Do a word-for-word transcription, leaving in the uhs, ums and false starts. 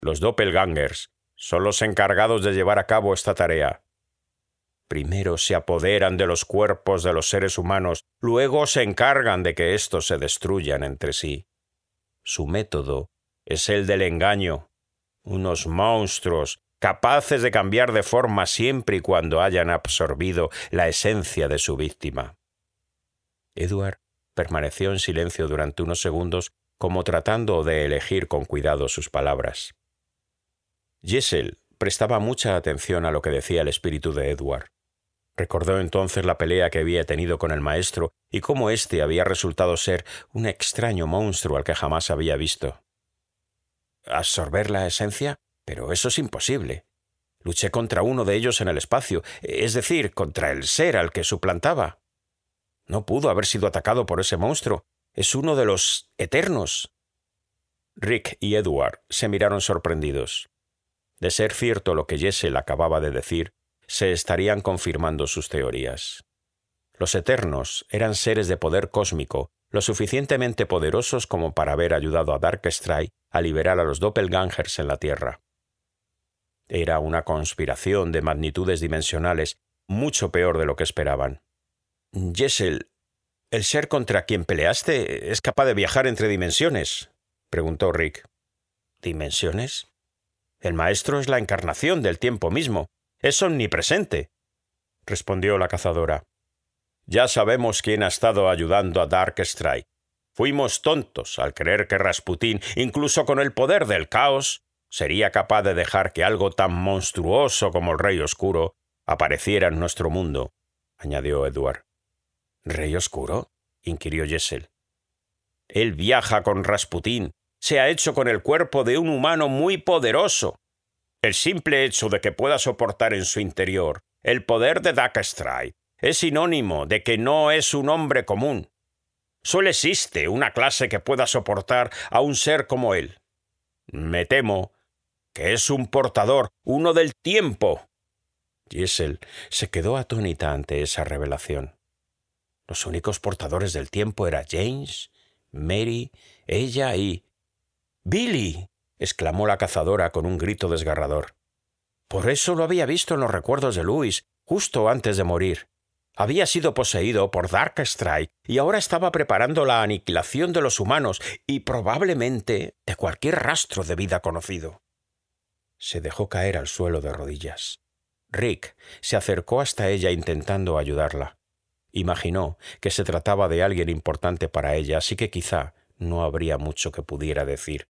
Los doppelgangers son los encargados de llevar a cabo esta tarea. Primero se apoderan de los cuerpos de los seres humanos, luego se encargan de que éstos se destruyan entre sí. Su método es el del engaño. Unos monstruos capaces de cambiar de forma siempre y cuando hayan absorbido la esencia de su víctima. Edward permaneció en silencio durante unos segundos, como tratando de elegir con cuidado sus palabras. Jessel prestaba mucha atención a lo que decía el espíritu de Edward. Recordó entonces la pelea que había tenido con el maestro y cómo éste había resultado ser un extraño monstruo al que jamás había visto. ¿Absorber la esencia? Pero eso es imposible. Luché contra uno de ellos en el espacio, es decir, contra el ser al que suplantaba. No pudo haber sido atacado por ese monstruo. Es uno de los eternos. Rick y Edward se miraron sorprendidos. De ser cierto lo que Jessel acababa de decir, se estarían confirmando sus teorías. Los Eternos eran seres de poder cósmico, lo suficientemente poderosos como para haber ayudado a Darkstrike a liberar a los doppelgangers en la Tierra. Era una conspiración de magnitudes dimensionales, mucho peor de lo que esperaban. «Jessel, ¿el ser contra quien peleaste es capaz de viajar entre dimensiones?», preguntó Rick. «¿Dimensiones? El maestro es la encarnación del tiempo mismo. Es omnipresente», respondió la cazadora. «Ya sabemos quién ha estado ayudando a Darkstrike. Fuimos tontos al creer que Rasputín, incluso con el poder del caos, sería capaz de dejar que algo tan monstruoso como el Rey Oscuro apareciera en nuestro mundo», añadió Edward. «¿Rey Oscuro?», inquirió Jessel. «Él viaja con Rasputín. Se ha hecho con el cuerpo de un humano muy poderoso. El simple hecho de que pueda soportar en su interior el poder de Darkstrike es sinónimo de que no es un hombre común. Solo existe una clase que pueda soportar a un ser como él. Me temo que es un portador, uno del tiempo». Jessel se quedó atónita ante esa revelación. Los únicos portadores del tiempo eran James, Mary, ella y... «¡Billy!», exclamó la cazadora con un grito desgarrador. Por eso lo había visto en los recuerdos de Louis, justo antes de morir. Había sido poseído por Darkstrike y ahora estaba preparando la aniquilación de los humanos y probablemente de cualquier rastro de vida conocido. Se dejó caer al suelo de rodillas. Rick se acercó hasta ella intentando ayudarla. Imaginó que se trataba de alguien importante para ella, así que quizá no habría mucho que pudiera decir.